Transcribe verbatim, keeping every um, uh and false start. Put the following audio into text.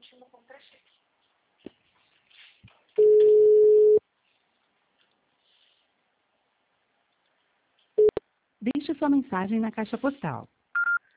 último contra-cheque. Deixe sua mensagem na caixa postal